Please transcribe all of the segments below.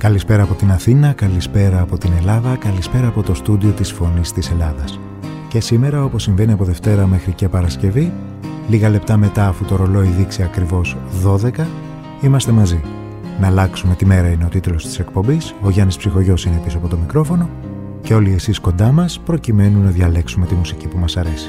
Καλησπέρα από την Αθήνα, καλησπέρα από την Ελλάδα, καλησπέρα από το στούντιο της Φωνής της Ελλάδας. Και σήμερα, όπως συμβαίνει από Δευτέρα μέχρι και Παρασκευή, λίγα λεπτά μετά αφού το ρολόι δείξει ακριβώς 12, είμαστε μαζί. Να αλλάξουμε τη μέρα είναι ο τίτλος της εκπομπής, ο Γιάννης Ψυχογιός είναι πίσω από το μικρόφωνο και όλοι εσείς κοντά μας προκειμένου να διαλέξουμε τη μουσική που μας αρέσει.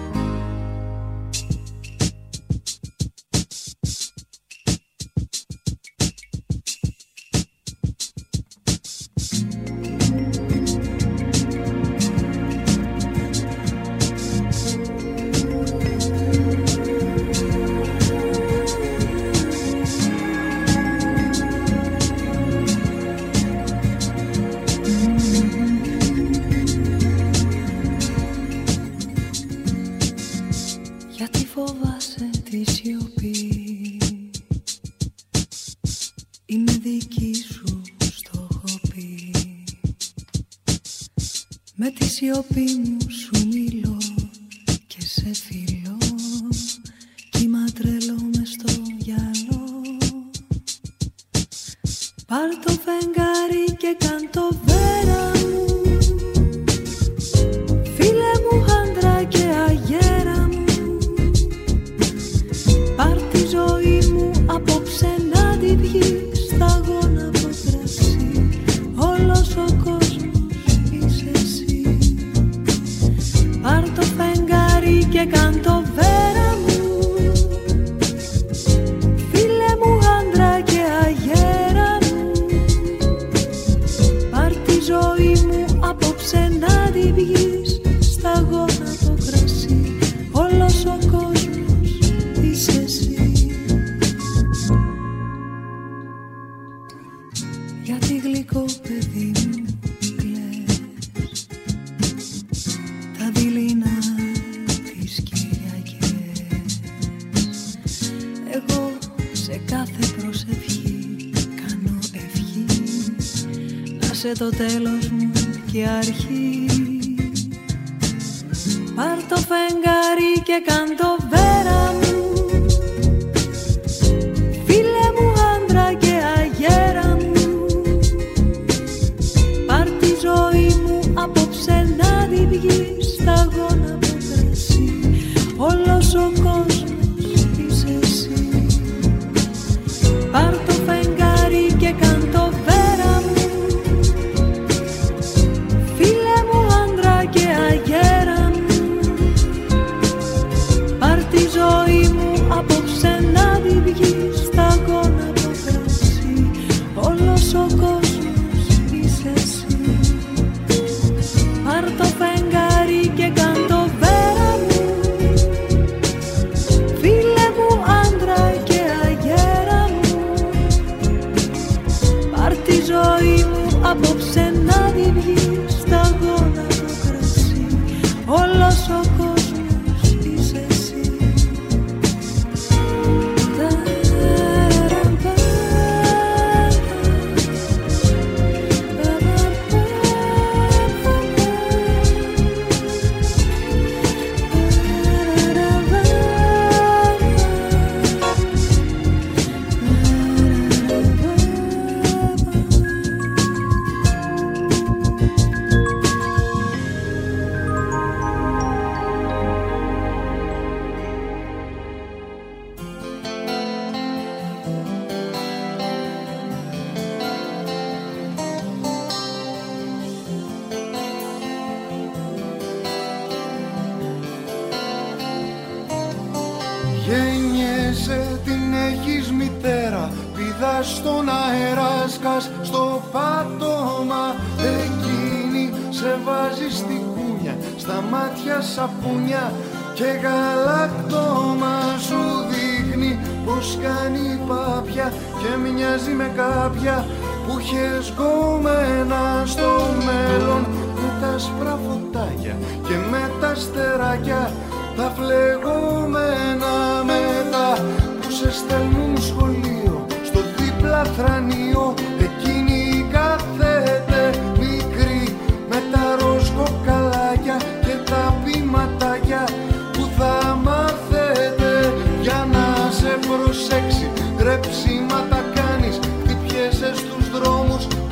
Το τέλος μου και αρχή. Πάρ' το φεγγάρι και κάν το βέρα μου, φίλε μου άντρα και αγέρα μου. Πάρ' τη ζωή μου απόψε να τη βγεις σταγόνα από κρασί. Όλος ο κόσμος είσαι εσύ. Πάρ' το φεγγάρι και κάν το βέρα μου, απόψε να τη βγεις σταγόνα το κρασί. Όλος ο κόσμος είσαι εσύ. Στον αέρα σκάς στο πάτωμα, εκείνη σε βάζει στη κούνια, στα μάτια σαπούνια και γαλακτόμα. Σου δείχνει πως κάνει πάπια και μοιάζει με κάποια που είχες γκόμενα στο μέλλον. Με τα άσπρα φωτάκια και με τα αστεράκια τα φλεγόμενα, μετά που σε στέλνουν σχολείο στο δίπλα θρανείο. Εκείνη κάθεται μικρή με τα ροζ κοκαλάκια και τα πηματάκια που θα μάθετε για να σε προσέξει. Ρεψίματα κάνεις, χτυπιέσαι στους δρόμους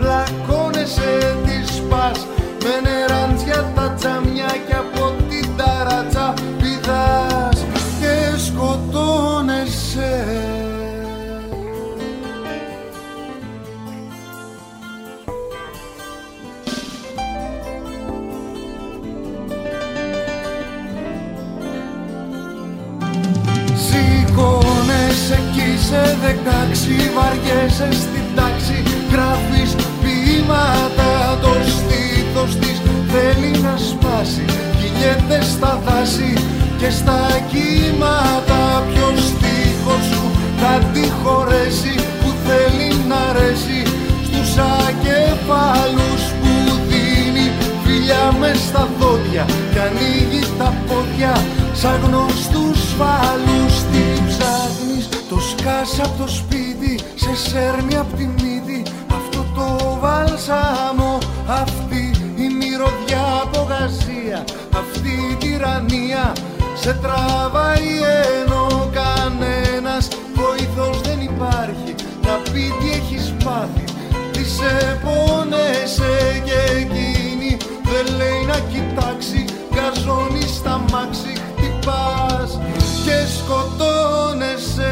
Είσαι 16, βαριέσαι στην τάξη, γράφεις ποίηματα, το στήθος της θέλει να σπάσει. Κυλιέται στα δάση και στα κύματα, ποιος στίχος σου θα τη χωρέσει, που θέλει να αρέσει στους ακεφάλους που δίνει φιλιά μες στα δόντια κι ανοίγει τα πόδια σαν γνωστούς φάλους. Τι ψάχνεις, το σκάς απ' το σπίτι, σε σέρνει απ' τη μύτη αυτό το βαλσάμο, αυτή η μυρωδιά απογασία, αυτή η τυραννία σε τραβάει ενώ κανένας βοήθος δεν υπάρχει να πει τι έχεις πάθει. Τι σε πόνεσαι και εκείνη δεν λέει να κοιτάξει, γκαζώνει στα μάξι, χτυπάς και σκοτώνεσαι.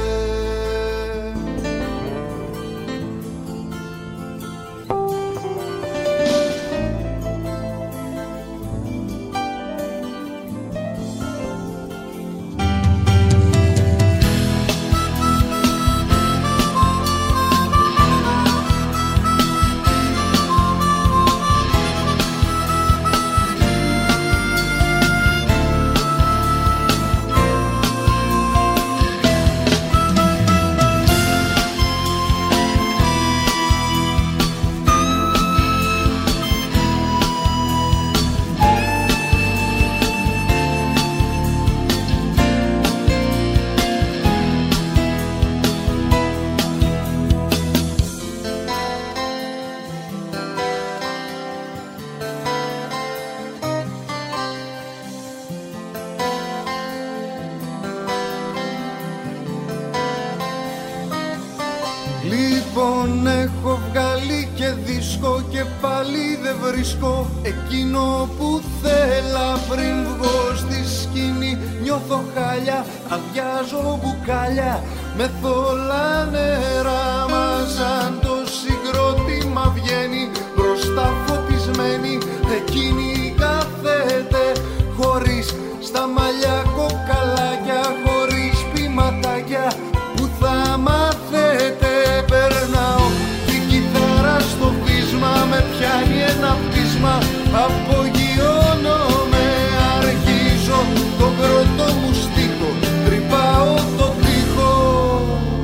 Λοιπόν έχω βγάλει και δίσκο και πάλι δεν βρίσκω εκείνο που θέλα. Πριν βγω στη σκηνή νιώθω χάλια, αδειάζω μπουκάλια με θολά νερά. Μα σαν το συγκρότημα βγαίνει μπροστά φωτισμένη, εκείνη κάθεται χωρίς στα μαλλιά κοκαλάκια, χωρίς ποιηματάκια που θα μάθετε. Περνάω την κιθάρα στο βίσμα, με πιάνει ένα πείσμα, απογειώνομαι, αρχίζω τον πρώτο μου στίχο, τρυπάω το τοίχο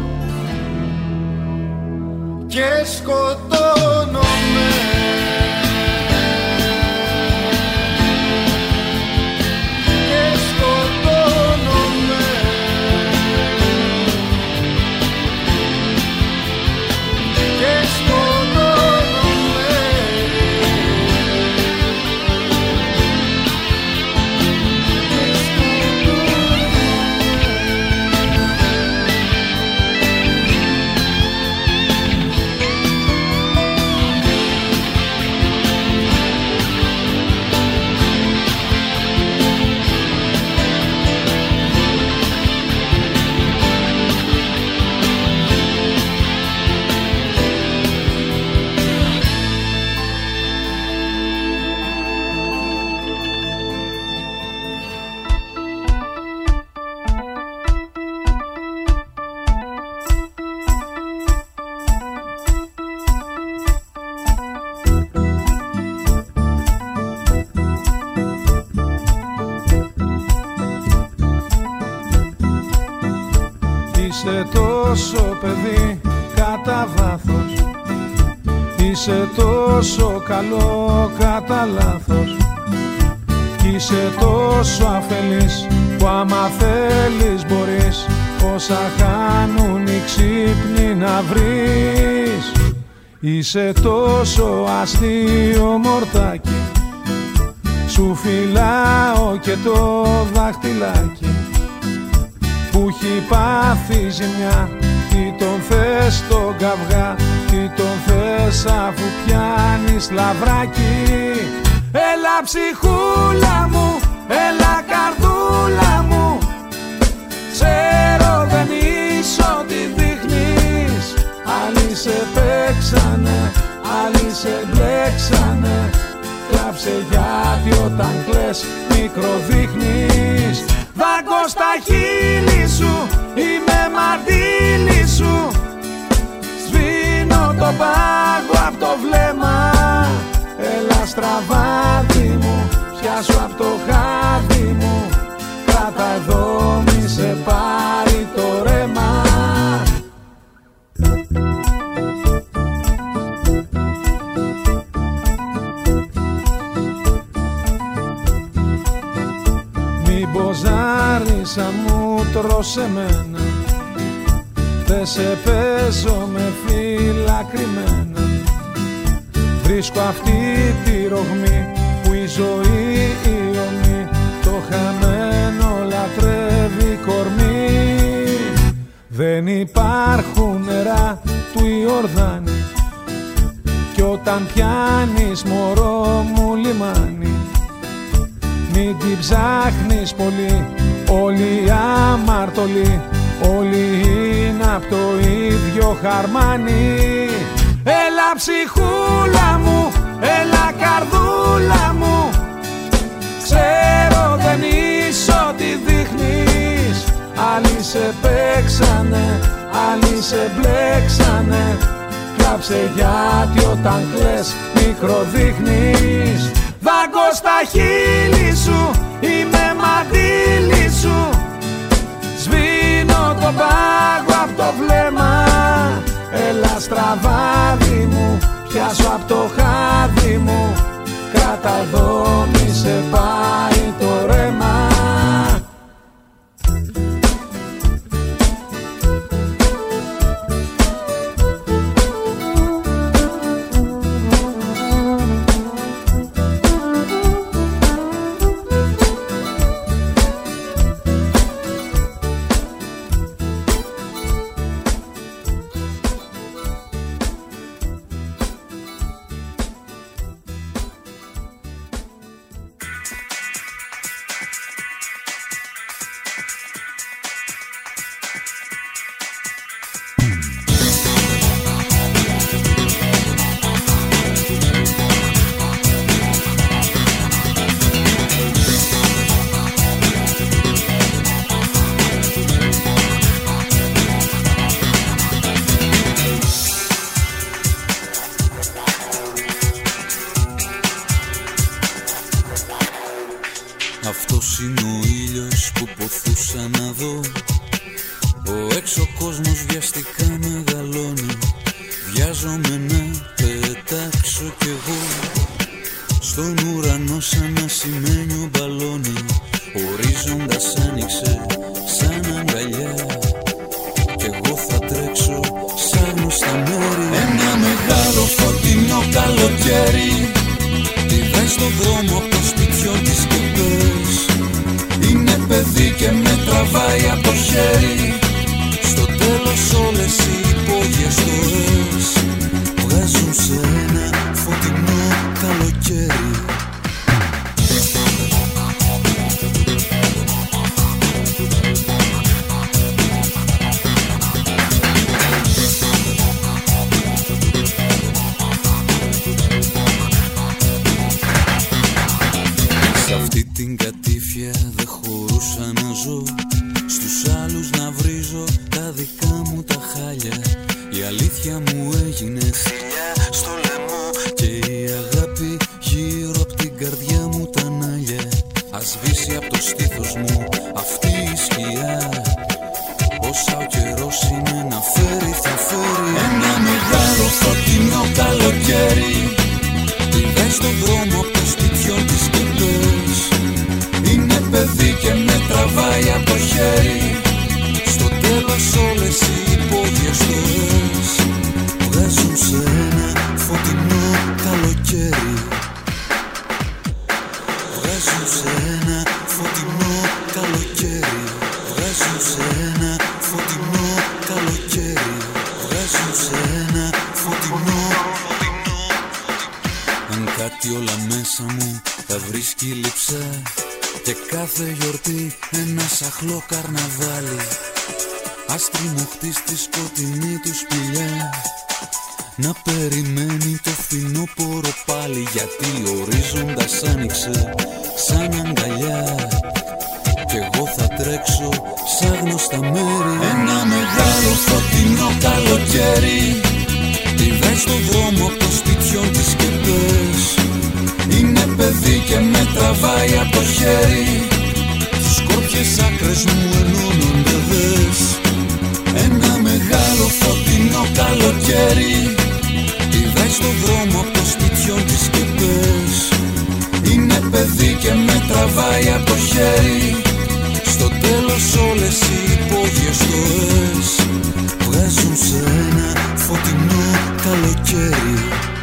και σκοτώνομαι. Είσαι τόσο παιδί κατά βάθος, είσαι τόσο καλό κατά λάθος, κι είσαι τόσο αφελής που άμα θέλεις μπορείς όσα χάνουν οι ξύπνοι να βρεις. Είσαι τόσο αστείο μορτάκι, σου φυλάω και το δάχτυλάκι που έχει πάθει ζημιά. Τι τον θες τον καυγά, τι τον θες αφού πιάνεις λαβράκι. Έλα ψυχούλα μου, έλα καρδούλα μου, ξέρω δεν είσαι ό,τι δείχνεις. Άλλοι σε παίξανε, άλλοι σε μπλέξανε, κλάψε γιατί όταν κλαις μικροδείχνεις. Δάγκω στα χείλη σου, είμαι μαντήλι σου. Σβήνω τον πάγκο απ' το βλέμμα. Έλα στραβάδι μου, πιάσου απ' το χάδι μου. Κράτα εδώ, μη σε πάρει το ρέμα. Μην μποζάρισα μου τρως εμένα. Δε σε παίζω με φύλλα κρυμμένα. Βρίσκω αυτή τη ρογμή που η ζωή η ομή. Το χαμένο λατρεύει κορμί. Δεν υπάρχουν νερά του Ιορδάνη. Κι όταν πιάνεις μωρό μου λιμάνι, μην την ψάχνεις πολύ, όλοι αμαρτωλοί. Όλοι είναι απ' το ίδιο χαρμάνι. Έλα ψυχούλα μου, έλα καρδούλα μου. Ξέρω δεν είσαι ό,τι δείχνεις. Άλλοι σε παίξανε, άλλοι σε μπλέξανε. Κλάψε γιατί όταν κλαις μικροδείχνεις. Δάγκω στα χείλη σου, είμαι μαντήλι σου. Σβήνω τον πάγκο απ' το βλέμμα. Έλα στραβάδι μου, πιάσω απ' το χάδι μου. Κράτα εδώ, μη σε πάει το ρέμα. Αυτός είναι ο ήλιος που ποθούσα να δω. Ο έξω κόσμος βιαστικά μεγαλώνει. Βιάζομαι να πετάξω κι εγώ. Στον ουρανό σαν ασημένιο μπαλόνι. Ορίζοντας άνοιξε σαν αγκαλιά. Κι εγώ θα τρέξω σαν γνωστά μέρη. Ένα μεγάλο φωτεινό καλοκαίρι. Πηδάει στον δρόμο από το σπιτιό της και πες. Είναι παιδί και με τραβάει από το χέρι. Στο τέλος όλες οι υπόγειες ζωές βγάζουν σε ένα φωτεινό καλοκαίρι. Σε αυτή την κατήφια δεν χωρούσα να ζω. Στους άλλους να βρίζω τα δικά μου τα χάλια. Η αλήθεια μου έγινε θηλιά στο λαιμό. Και η αγάπη γύρω απ' την καρδιά μου τα νάλια. Ας σβήσει απ' το στήθος μου αυτή η σκιά. Όσα ο καιρός είναι να φέρει θα φέρει. Ένα μεγάλο φωτεινό καλοκαίρι. Πηδάει στον δρόμο από το σπιτιό της και πες. Είναι παιδί και με τραβάει από το χέρι. Στο τέλος όλες οι υπόγειες ζωές βγάζουν σε ένα φωτεινό καλοκαίρι. Βγάζουν σε ένα φωτεινό καλοκαίρι. Βγάζουν σε ένα φωτεινό καλοκαίρι. Βγάζουν σε ένα φωτεινό. Αν κάτι όλα μέσα μου τα βρίσκει λειψά. Και κάθε γιορτή ένα σαχλό καρναβάλι. Ας τριμωχτεί στη σκοτεινή του σπηλιά. Να περιμένει το φθινόπωρο πάλι. Γιατί ορίζοντας άνοιξε σαν αγκαλιά. Κι εγώ θα τρέξω σαν γνωστά μέρη. Ένα μεγάλο φωτεινό καλοκαίρι τρυβάει στον δρόμο από το σπιτιόν της και πες. Είναι παιδί και με τραβάει από το χέρι. Τις σκόρπιες άκρες μου ενώνονται δες. Ένα μεγάλο φωτεινό καλοκαίρι τρυβάει στον δρόμο από το σπιτιόν της και πες. Είναι παιδί και με τραβάει από το χέρι. Στο τέλος όλες οι υπόγειες ζωές βγάζουν σε ένα φωτεινό καλοκαίρι.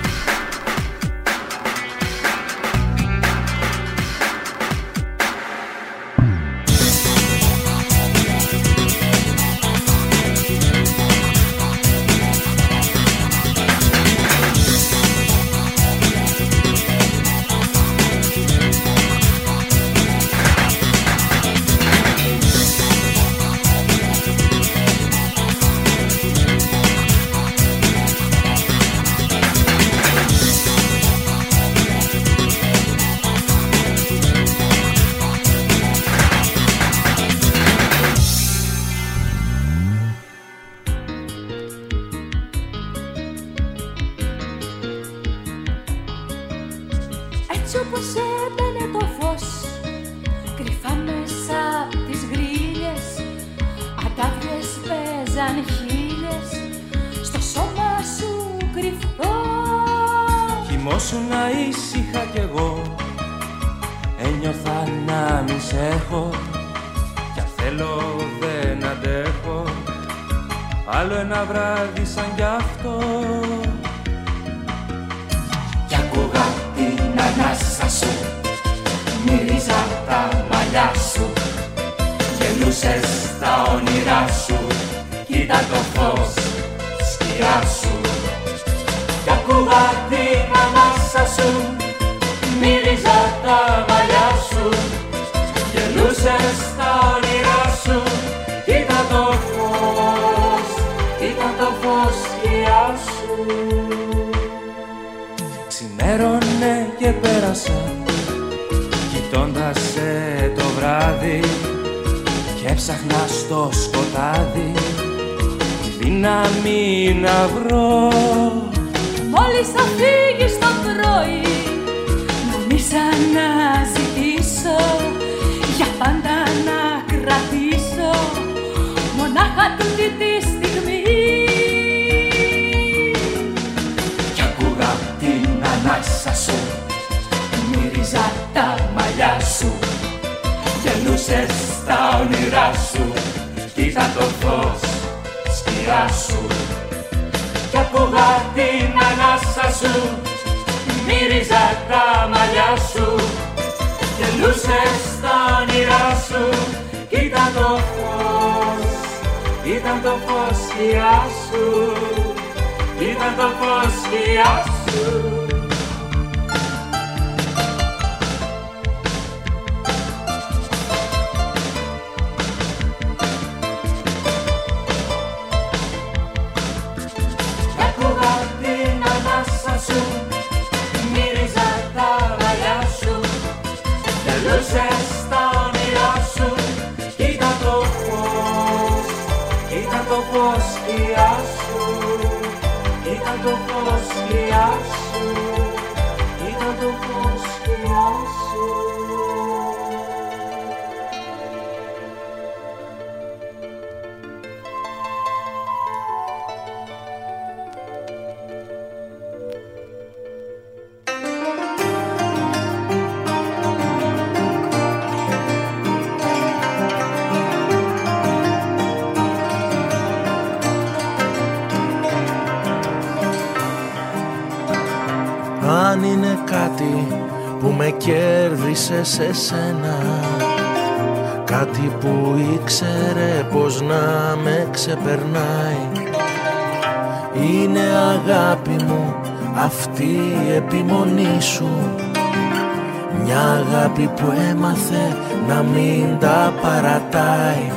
Αν είναι κάτι που με κέρδισε σε σένα, κάτι που ήξερε πως να με ξεπερνάει, είναι αγάπη μου αυτή η επιμονή σου, μια αγάπη που έμαθε να μην τα παρατάει.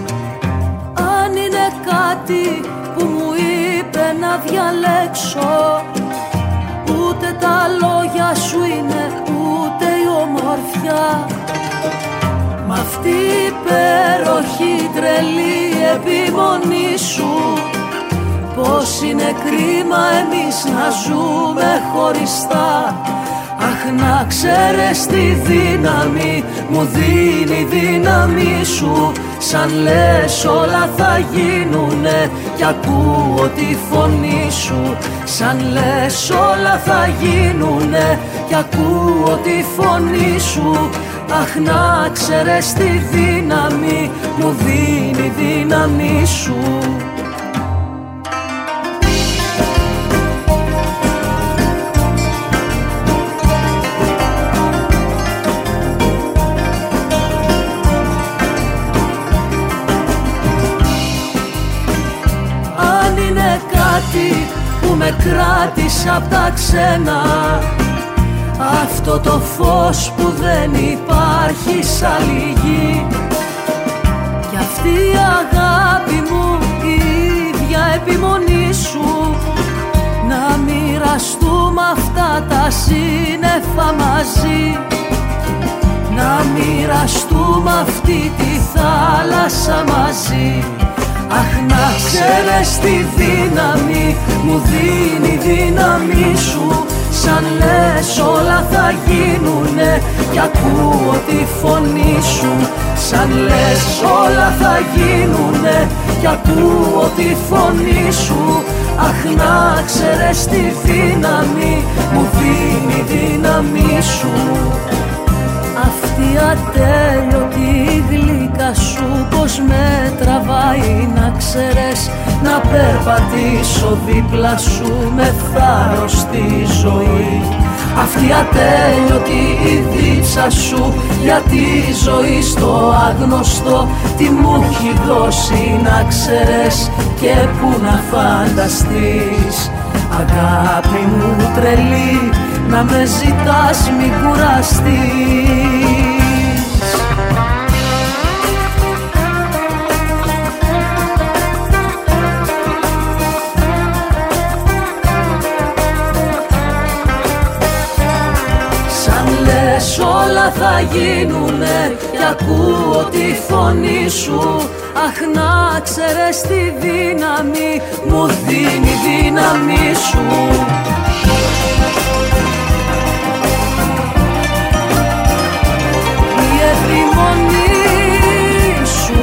Αν είναι κάτι που μου είπε να διαλέξω, ούτε τα λόγια σου είναι, ούτε η ομορφιά, μ' αυτή υπέροχη τρελή επιμονή σου. Πως είναι κρίμα εμείς να ζούμε χωριστά. Αχ, να ξέρεις τη δύναμη μου δίνει η δύναμη σου. Σαν λες όλα θα γίνουνε κι ακούω τη φωνή σου. Σαν λες όλα θα γίνουνε κι ακούω τη φωνή σου. Αχ, να ξέρεις τη δύναμη μου δίνει η δύναμη σου. Που με κράτησε απ' τα ξένα, αυτό το φως που δεν υπάρχει σ' άλλη γη. Κι αυτή η αγάπη μου, η ίδια επιμονή σου. Να μοιραστούμε αυτά τα σύννεφα μαζί. Να μοιραστούμε αυτή τη θάλασσα μαζί. Αχ, να ξέρεις τη δύναμη μου δίνει η δύναμη σου. Σαν λες όλα θα γίνουνε κι ακούω τη φωνή σου. Σαν λες όλα θα γίνουνε κι ακούω τη φωνή σου. Αχ, να ξέρεις τη δύναμη μου δίνει η δύναμη σου. Αυτή ατέλειωτη γλύκα σου πως με τραβάει να ξέρεις. Να περπατήσω δίπλα σου με θάρρος στη ζωή. Αυτή ατέλειωτη η δίψα σου για τη ζωή στο άγνωστο. Τι μου έχει δώσει να ξέρεις και που να φανταστείς. Αγάπη μου τρελή, να με ζητάς μη κουραστείς. Σαν λες όλα θα γίνουνε κι ακούω τη φωνή σου. Αχ, να ξέρεις τη δύναμη μου δίνει η δύναμη σου. Η επιμονή σου.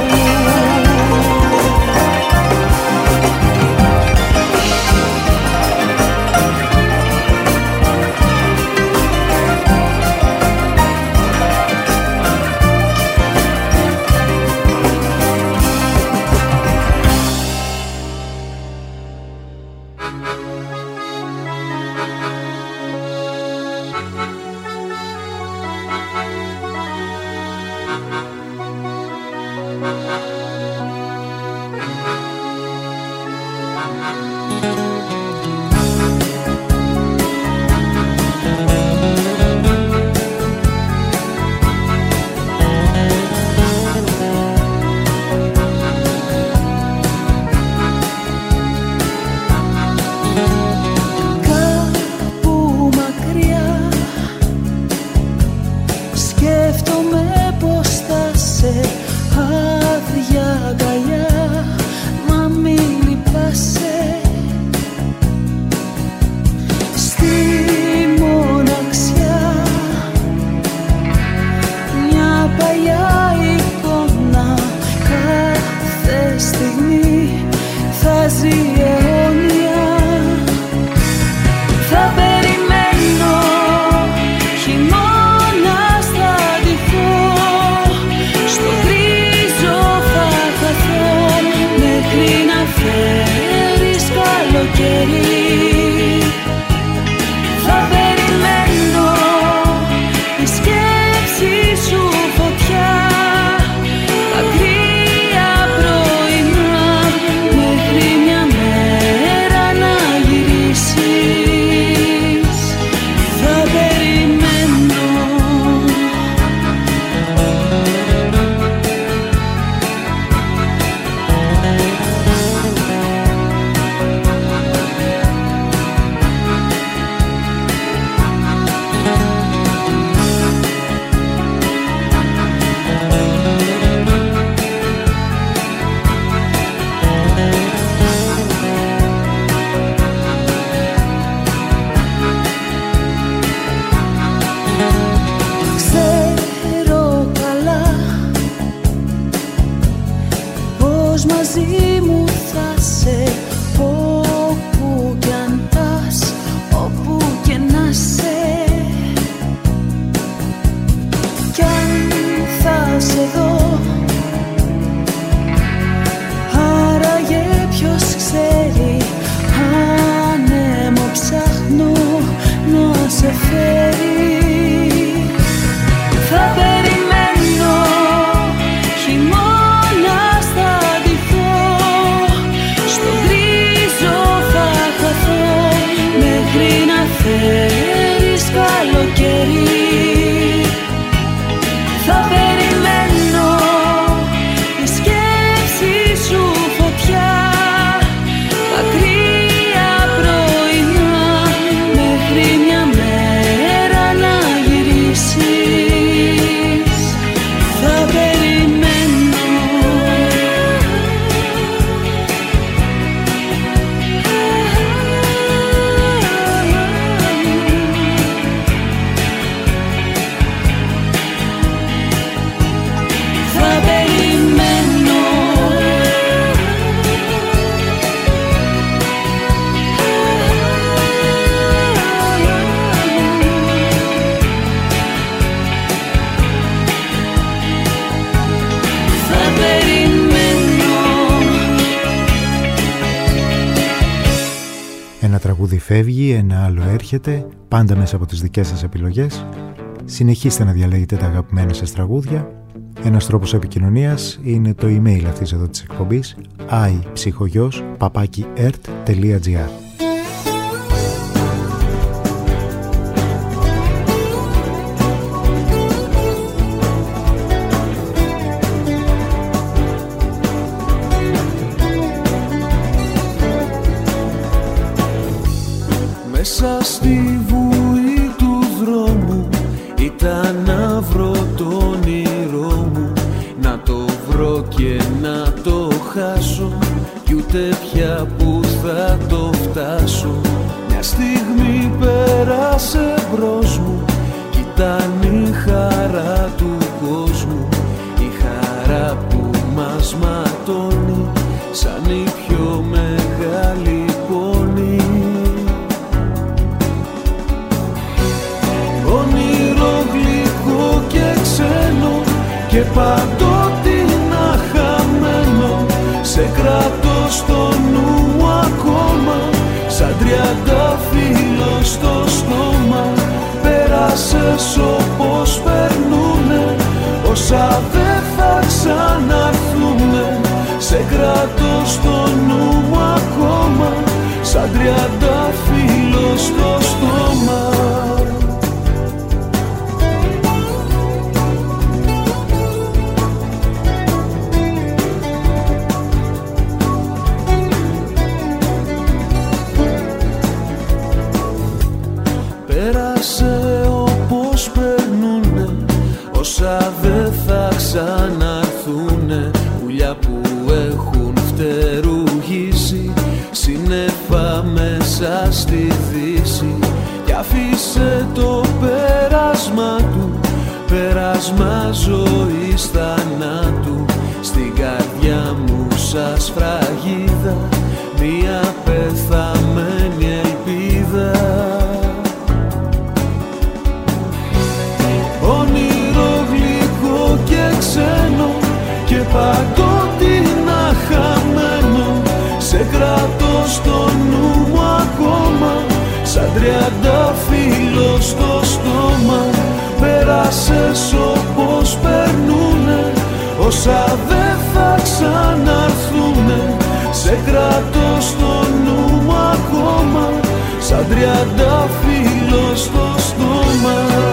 φεύγει, ένα άλλο έρχεται, πάντα μέσα από τις δικές σας επιλογές. Συνεχίστε να διαλέγετε τα αγαπημένα σας τραγούδια. Ένας τρόπος επικοινωνίας είναι το email αυτής εδώ της εκπομπής iPsychogos@ert.gr. Μέσα στη βουή του δρόμου ήταν να βρω το όνειρό μου, να το βρω και να το χάσω, κι ούτε πια που θα το φτάσω. Μια στιγμή πέρασε μπρος μου κι ήταν η χαρά του κόσμου, η χαρά που μας ματώνει σαν η πιο μεγάλη πόνη. Όνειρο γλυκό και ξένο και παντότινα χαμένο, σε κρατώ στο νου ακόμα, σαν τριαντάφυλλο στο στόμα. Πέρασες όπως περνούνε όσα δεν θα ξαναρθούνε, σε κρατώ στο νου μου ακόμα, σαν τριαντάφυλλο στο στόμα. Πέρασε όπως περνούνε όσα δεν θα ξαναρθούνε, πουλιά που έχουν φτερουγήσει σύννεφα μέσα στη δύση, κι αφήσε το πέρασμα του, πέρασμα ζωής θανάτου, στην καρδιά μου σαν σφραγίδα μια πεθαμένη ελπίδα. Όνειρο γλυκό και ξένο και παντότινα χαμένο, σε κρατώ στο νου μου ακόμα, σαν τριαντάφυλλο στο στόμα. Πέρασες όπως περνούνε όσα δεν θα ξαναρθούνε, σε κρατώ στο νου μου ακόμα, σαν τριαντάφυλλο στο στόμα.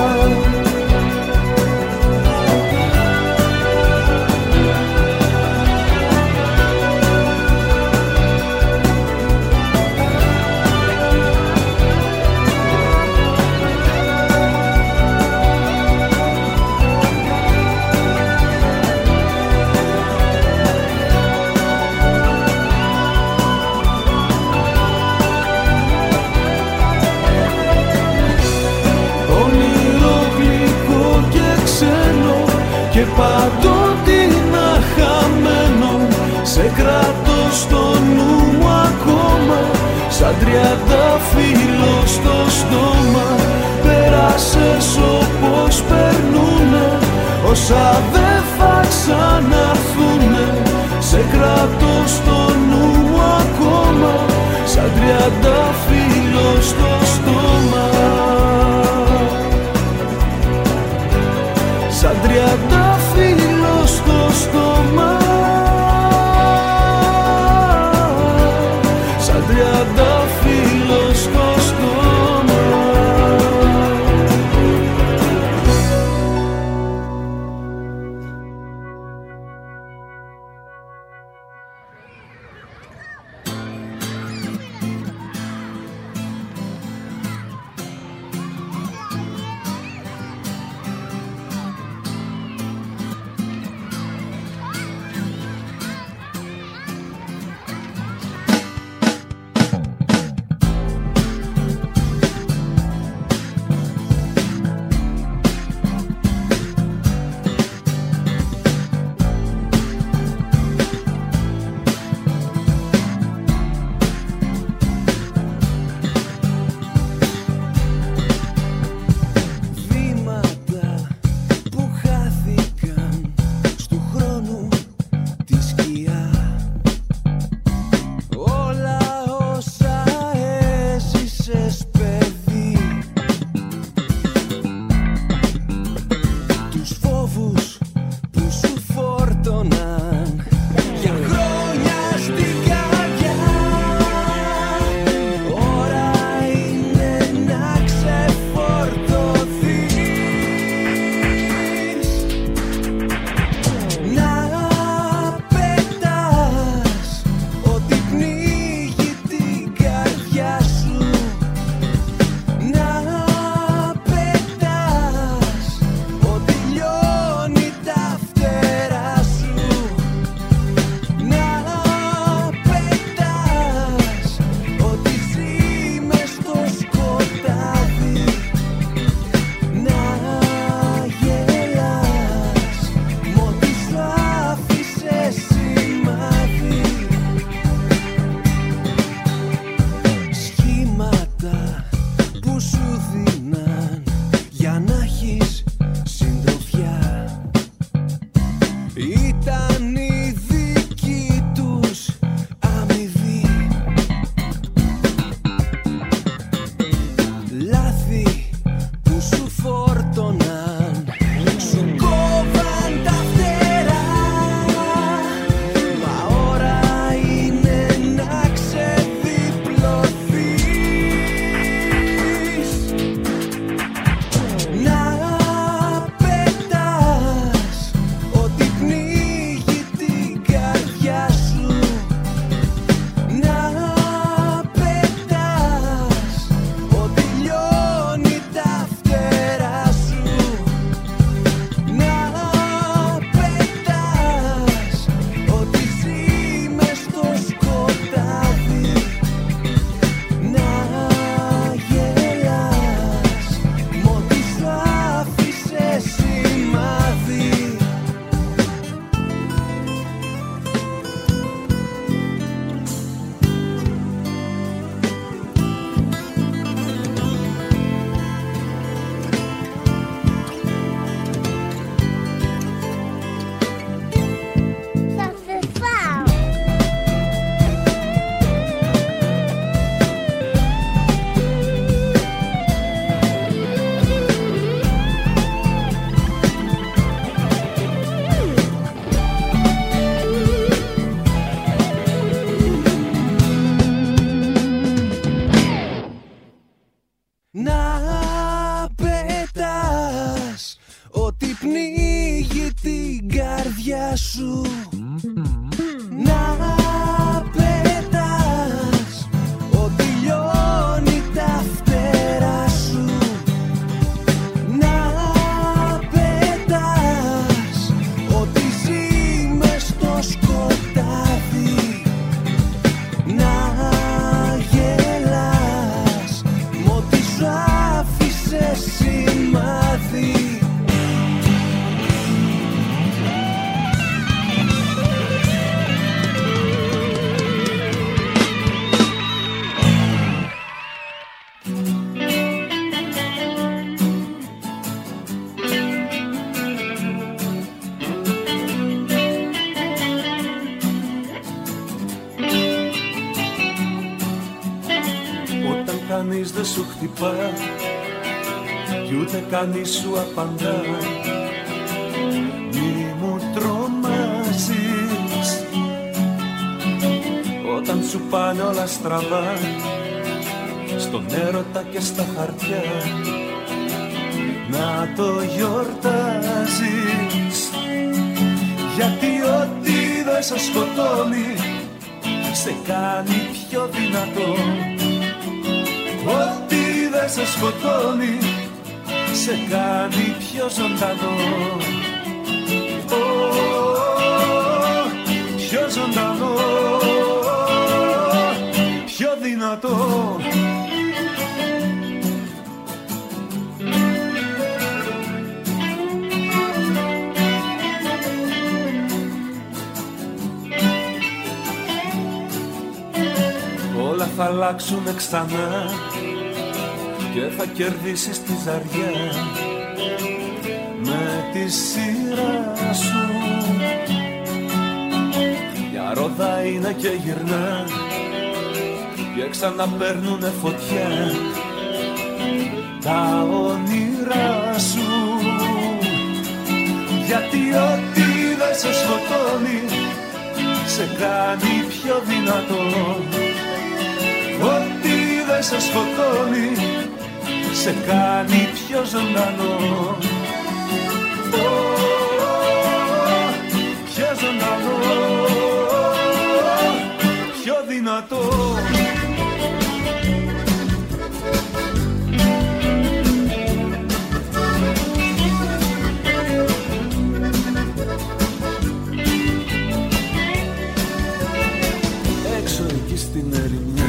Και παντότινα χαμένο, σε κρατώ στο νου μου ακόμα, σαν τριαντάφυλλο στο στόμα. Πέρασες όπως περνούνε όσα δεν θα ξαναρθούνε, σε κρατώ στο νου μου ακόμα, σαν τριαντάφυλλο στο στόμα. Σαν τριαντάφυλλο στο στόμα, σαν τριαντάφυλλο στο στόμα. να πετάς ό,τι πνίγει την καρδιά σου. Να πετάς ό,τι λιώνει τα φτερά σου. Να πετάς ό,τι ζει μες στο σκοτάδι. Να γελάς μ' ό,τι σου άφησε σημάδι. Κανείς δεν σου χτυπά κι ούτε κανείς σου απαντά. Μη μου τρομάζεις όταν σου πάνε όλα στραβά, στον έρωτα και στα χαρτιά. Να το γιορτάζεις, γιατί ό,τι δεν σε σκοτώνει σε κάνει πιο δυνατό. Ό,τι δεν σε σκοτώνει σε κάνει πιο ζωντανό. Πιο ζωντανό, πιο δυνατό. Όλα θα αλλάξουνε ξανά και θα κερδίσεις τη ζαριά με τη σειρά σου. Μια ρόδα είναι και γυρνά και ξαναπαίρνουνε φωτιά τα όνειρά σου. Γιατί ό,τι δεν σε σκοτώνει σε κάνει πιο δυνατό. Ό,τι δεν σε σκοτώνει σε κάνει πιο ζωντανό. Πιο ζωντανό, πιο δυνατό. Έξω εκεί στην ερημιά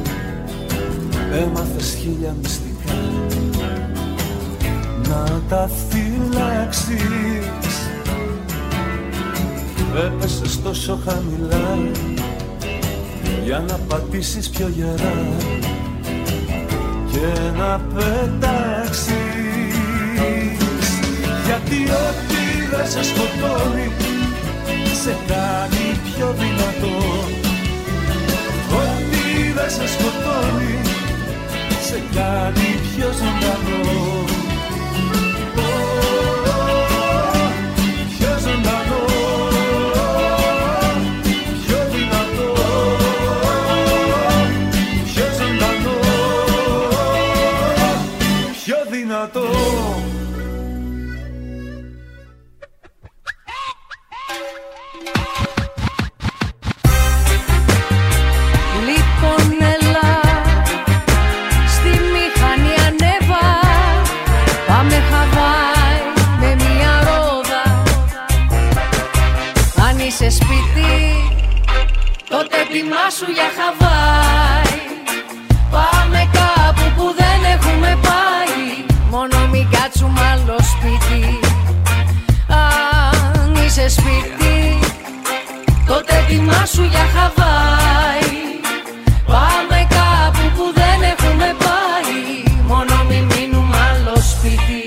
έμαθες χίλια μυστικά. Να τα φυλάξεις, έπεσες τόσο χαμηλά για να πατήσεις πιο γερά και να πετάξεις. Γιατί ό,τι δεν σε σκοτώνει σε κάνει πιο δυνατό. Ό,τι δεν σε σκοτώνει σε κάνει πιο ζωντανό. Πιο ζωντανό, πιο δυνατό. Πιο ζωντανό, πιο δυνατό. Σου για Χαβάη. Πάμε κάπου που δεν έχουμε πάει. Μόνο μην κάτσουμε άλλο σπίτι. Αν είσαι σπίτι, τότε ετοιμάσου για Χαβάη. Πάμε κάπου που δεν έχουμε πάει. Μόνο μην μείνουμε άλλο σπίτι.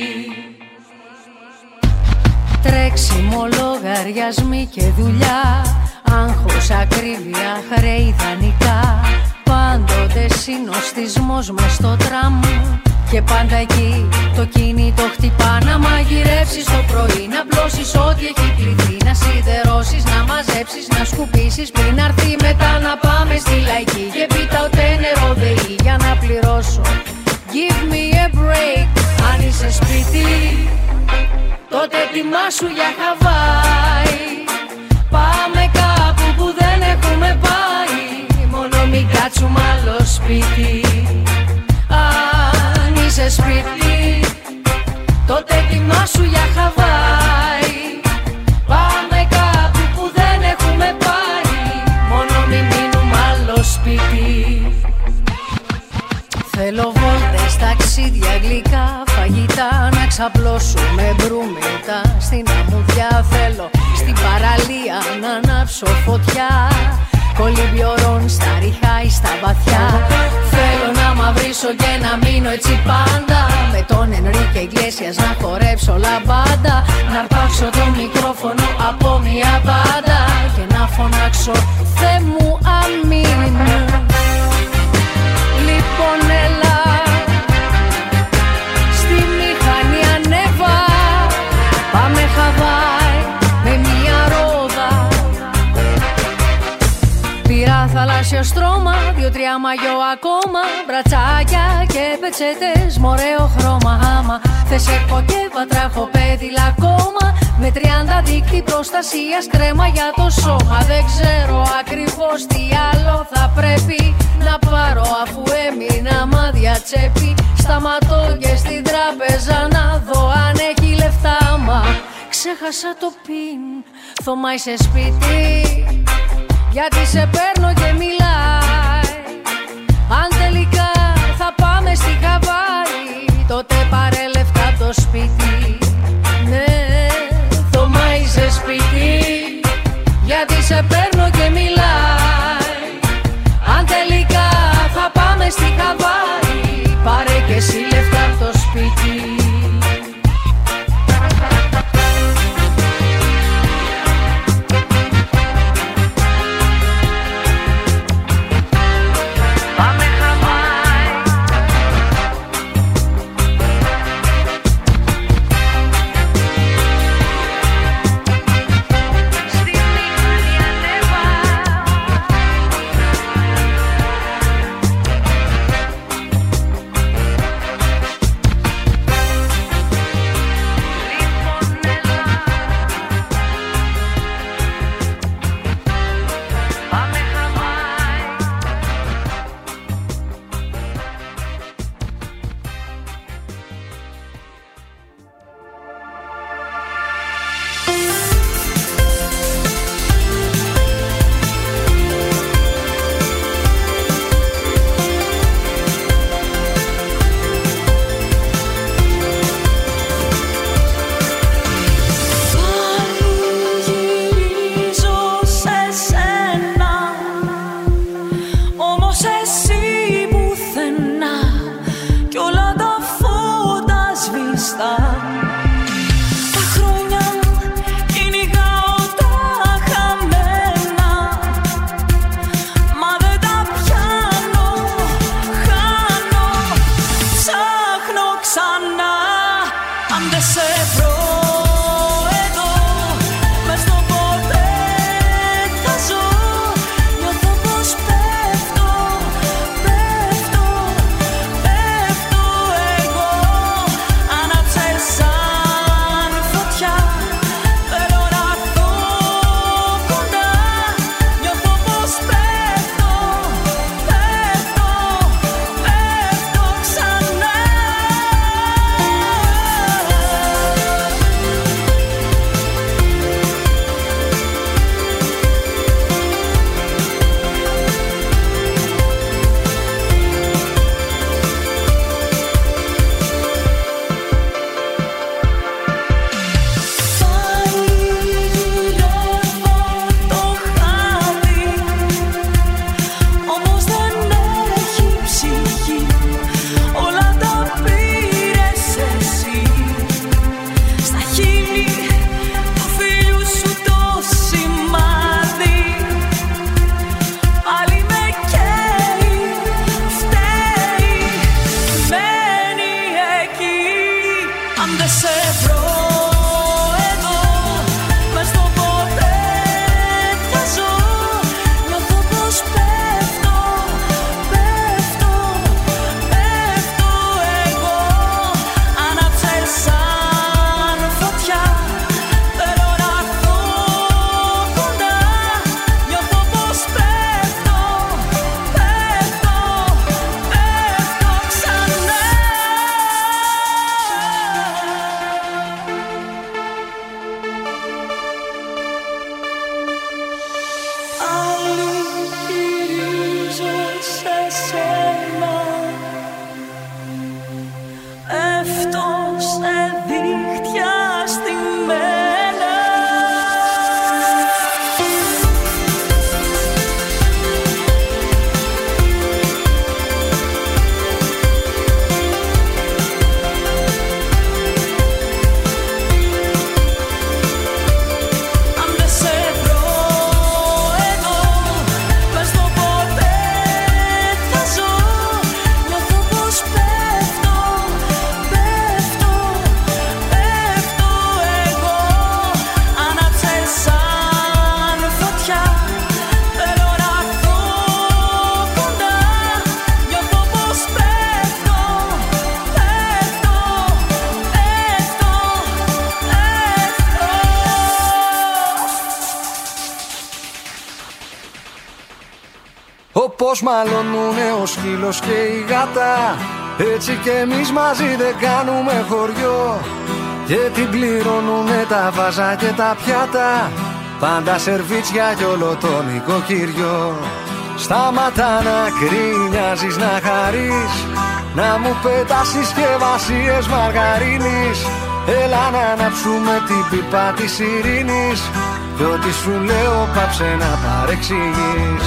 Τρέξιμο, λογαριασμοί και δουλειά, άγχος, ακρίβεια, χρέη, δανεικά. Πάντοτε συνοστισμός μες στο τραμ. Και πάντα εκεί το κινητό χτυπά. Να μαγειρεύσεις το πρωί, να πλώσεις ό,τι έχει κληθεί. Να σιδερώσεις, να μαζέψεις, να σκουπίσεις. Πριν αρθεί μετά να πάμε στη λαϊκή. Και πίτα ούτε νερό δεή για να πληρώσω Give me a break. Αν είσαι σπίτι, τότε ετοιμάσου για Χαβάη. Πάμε κάπου που δεν έχουμε πάει. Μόνο μην κάτσουμε άλλο σπίτι. Αν είσαι σπίτι, τότε ετοιμάσου για Χαβάη. Πάμε κάπου που δεν έχουμε πάει. Μόνο μην μείνουμε άλλο σπίτι. Θέλω βόλτες, ταξίδια, γλυκά, φαγητά, να ξαπλώσουμε μπρούμητα. Στην αμμουδιά θέλω, στην παραλία να ανάψω φωτιά. Κολυμπιορών στα ριχά ή στα βαθιά. Θέλω να μαυρίσω και να μείνω έτσι πάντα. Με τον Ενρίκε Ιγκλέσιας να χορέψω λαμπάντα. Να αρπάξω το μικρόφωνο από μια μπάντα και να φωνάξω Θεέ μου αμήν. Λοιπόν έλα, στη μηχανή ανέβα. Πάμε Χαβάη με μια ρόδα. Πήρα θαλάσσιο στρώμα, 2-3 μαγιό ακόμα. Μπρατσάκια και πετσέτες μ' ωραίο χρώμα. Άμα θες έχω και βατραχοπέδιλα ακόμα. Με 30 δίκτυ προστασίας, κρέμα για το σώμα. Δεν ξέρω ακριβώς τι άλλο θα πρέπει να πάρω, αφού έμεινα μάδια τσέπη. Σταματώ και στην τράπεζα να δω αν έχει λεφτά. Μα ξέχασα το πιν. Θωμά είσαι σπίτι, γιατί σε παίρνω και μιλάει. Αν τελικά θα πάμε στη Χαβάη, τότε πάρε λεφτά από το σπίτι. Ναι, Θωμά είσαι σπίτι, γιατί σε παίρνω και μιλάει. Αν τελικά θα πάμε στη Χαβάη, πάρε και εσύ λεφτά από το σπίτι. πέφτω σε δίχτυα στημμένα. Πώς μαλώνουνε ο σκύλος και η γάτα, έτσι κι εμείς μαζί δεν κάνουμε χωριό. Και την πληρώνουνε τα βάζα και τα πιάτα, πάντα σερβίτσια κι όλο το νοικοκυριό. Σταματά να κρίνιαζεις, να χαρείς, να μου πετάς συσκευασίες μαργαρίνης. Έλα να ανάψουμε την πίπα της ειρήνης, κι ό,τι σου λέω πάψε να παρεξηγείς.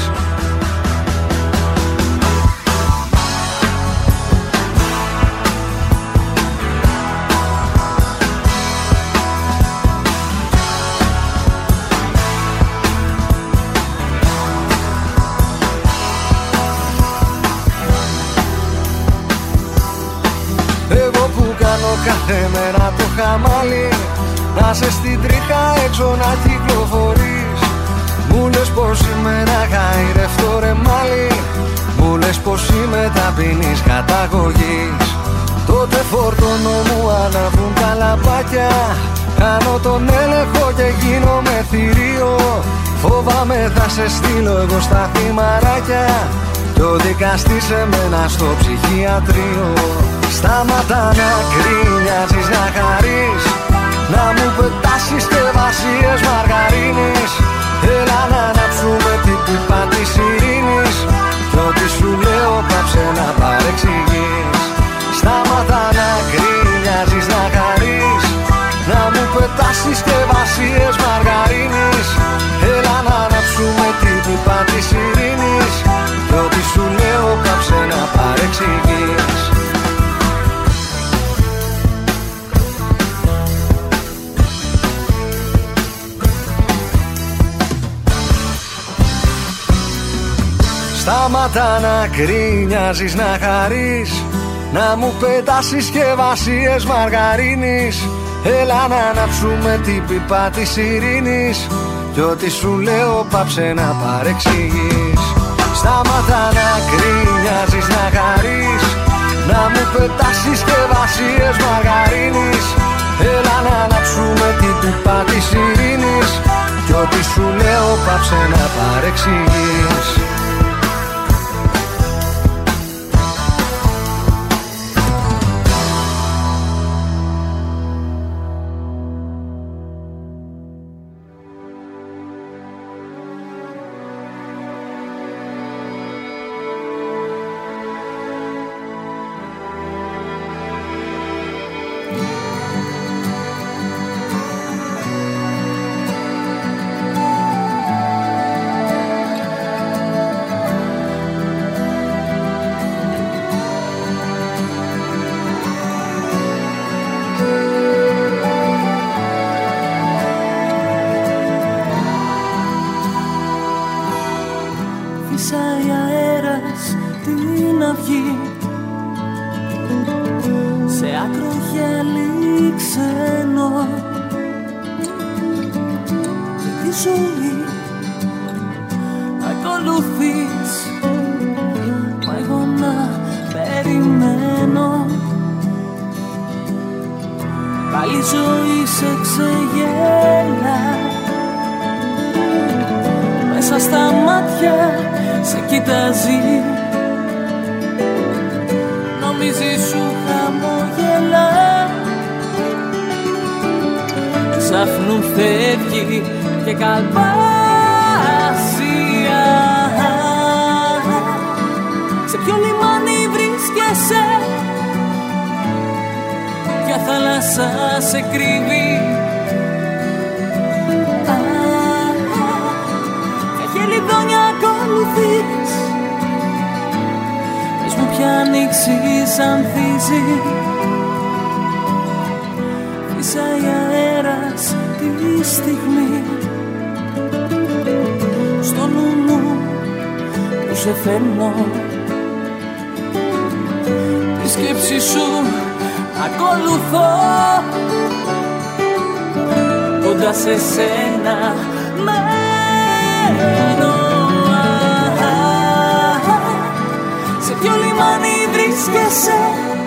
Κάθε μέρα το χαμάλι, να σε στην τρίχα έξω να κυκλοφορείς. Μου λες πως είμαι να γαϊρευτώ ρε μάλι, μου λες πως είμαι ταπεινής καταγωγής. Τότε φορτώνω μου αναβούν τα λαμπάκια, κάνω τον έλεγχο και γίνομαι θηρίο. Φοβάμαι θα σε στείλω εγώ στα θυμαράκια, κι ο δικαστής σε μένα στο ψυχιατρίο. Σταματά να κρίνιαζεις, να χαρείς, να μου πετάς συσκευασίες μαργαρίνης. Έλα να ανάψουμε την πίπα της ειρήνης, κι ό,τι σου λέω πάψε να παρεξηγείς. Σταματά να κρίνιαζεις, να χαρείς, να μου πετάς συσκευασίες μαργαρίνης. Έλα να ανάψουμε την πίπα της ειρήνης, κι ό,τι σου λέω πάψε να παρεξηγείς. Σταματά να κρίνιαζεις, να χαρείς, να μου πετάς συσκευασίες μαργαρίνης. Έλα να ανάψουμε την πίπα της ειρήνης, κι ό,τι σου λέω πάψε να παρεξηγείς. Σταματά να κρίνιαζεις, να χαρείς, να μου πετάς συσκευασίες μαργαρίνης. Έλα να ανάψουμε την πίπα της ειρήνης, κι ό,τι σου λέω πάψε να παρεξηγείς. θάλασσα σε κρύβει. Και χελιδόνια ακολουθείς. Πες μου ποια ανοίξη ανθίζει. Φύσαει αέρας τη στιγμή. Στο νου μου που σε θέλω, τη σκέψη σου ακολουθώ. Κοντά σε σένα μένω. Σε ποιο λιμάνι βρίσκεσαι,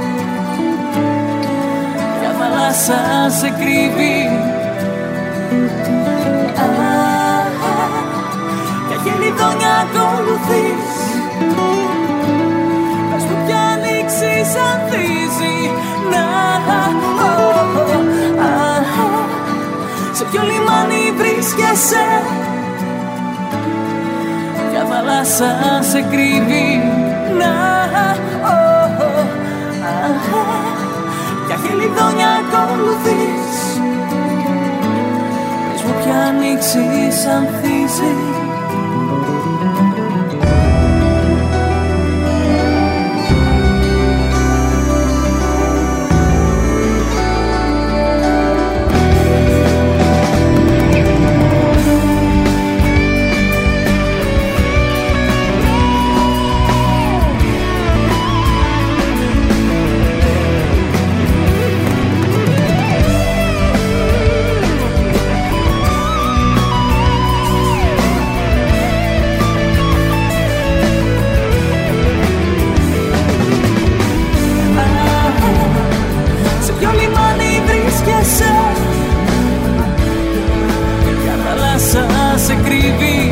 ποια θάλασσα σε κρύβει. Ποια χελιδόνια ακολουθείς. Πες μου ποια ανοίξη ανθίζει. Σε ποιο λιμάνι βρίσκεσαι, ποια θάλασσα σε κρύβει. Ποια χελιδόνια ακολουθείς. Πες μου ποια ανοίξη ανθίζει. Σε κρύβει.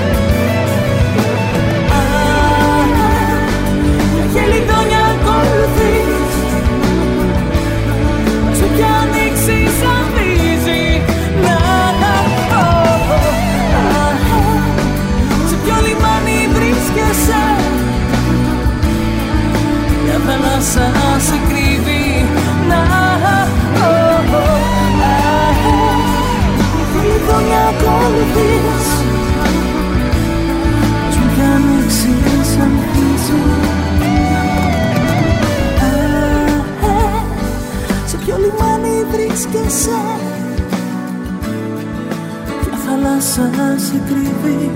Ποια χελιδόνια ακολουθείς. Σε ποια ανοίξη ανθίζει. Σε ποιο λιμάνι βρίσκεσαι, ποια θάλασσα σε κρύβει. Χελιδόνια ακολουθείς. Πες μου ποια ανοίξη ανθίζει. Σε ποιο λιμάνι βρίσκεσαι, ποια θάλασσα σε κρύβει.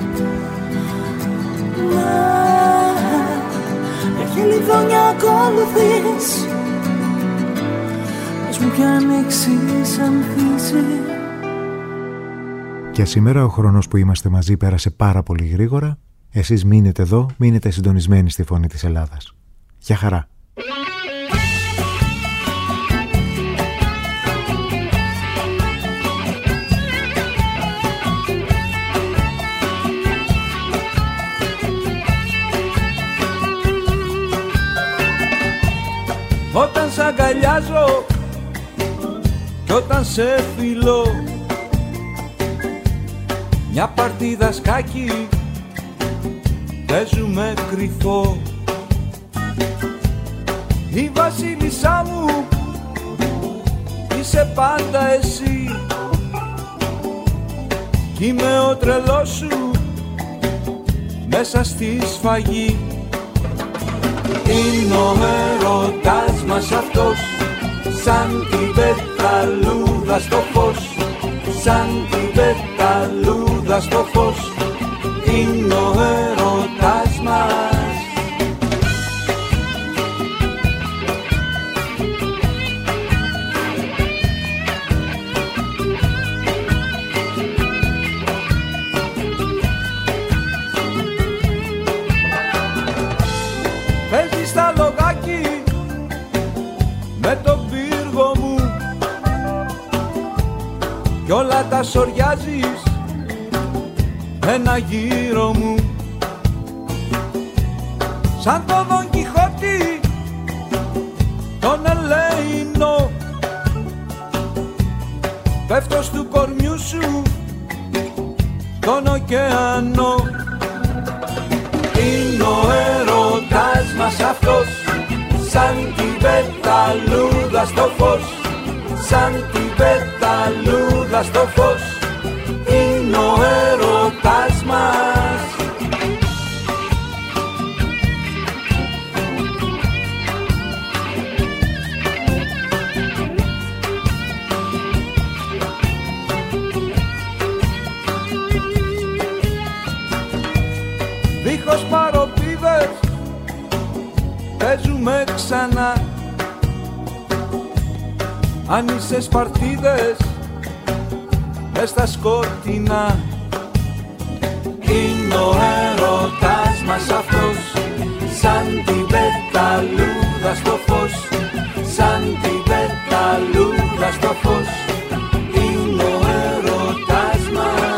Ποια χελιδόνια ακολουθείς. Πες μου ποια ανοίξη ανθίζει. Και σήμερα ο χρόνος που είμαστε μαζί πέρασε πάρα πολύ γρήγορα. Εσείς μείνετε εδώ, μείνετε συντονισμένοι στη Φωνή της Ελλάδας. Γεια χαρά! Όταν σ' αγκαλιάζω κι όταν σε φιλώ, μια παρτίδα σκάκι παίζουμε κρυφό. Η βασίλισσά μου είσαι πάντα εσύ, κι είμαι ο τρελός σου μέσα στη σφαγή. Είναι ο έρωτας μας αυτός, σαν την πεταλούδα στο φως, σαν την πεταλούδα στο φως. Είναι ο έρωτας μας. Παίζεις στα λογάκι με τον πύργο μου κι όλα τα σοριάζεις ένα γύρο μου. Σαν το Δον Κιχώτη τον Ελεηνό, πέφτω του κορμιού σου τον ωκεανό. Είναι ο έρωτας μας αυτός, σαν την πεταλούδα στο φως, σαν την πεταλούδα στο φως, είναι ο έρωτας μας. Δίχως παροπίδες παίζουμε ξανά, άνισες παρτίδες μες στα σκοτεινά. Είναι ο έρωτας μας αυτός, σαν την πεταλούδα στο φως, σαν την πεταλούδα στο φως, είναι ο έρωτας μας.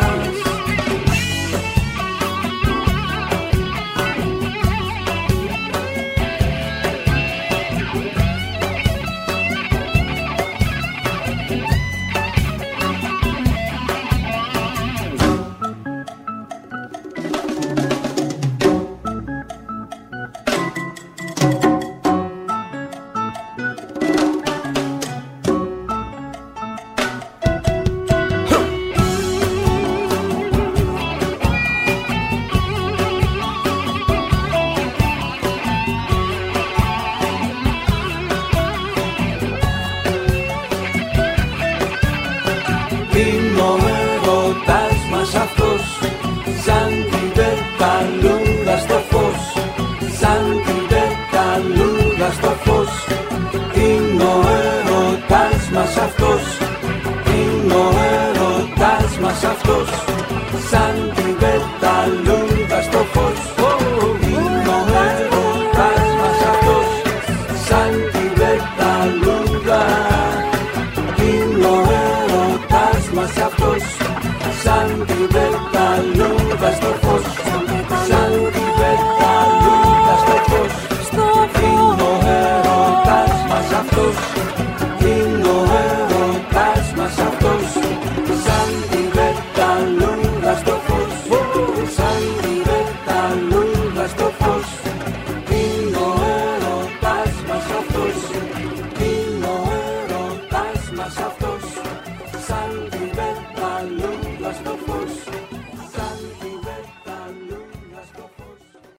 Είναι ο έρωτας μας αυτός, σαν την πεταλούδα στο φως, σαν την πεταλούδα στο φως, είναι ο έρωτας μας αυτός, είναι ο έρωτας μας αυτός, σαν την πεταλούδα στο φως, είναι ο έρωτας μας αυτός, σαν την πεταλούδα, είναι ο έρωτας μας αυτός, σαν την πεταλούδα στο φως, σαν την πεταλούδα στο φως, είναι ο έρωτας μας αυτός, είναι ο έρωτας μας αυτός, σαν την πεταλούδα στο φως, σαν την πεταλούδα στο φως, είναι ο έρωτας μας αυτός, είναι ο έρωτας μας αυτός, σαν την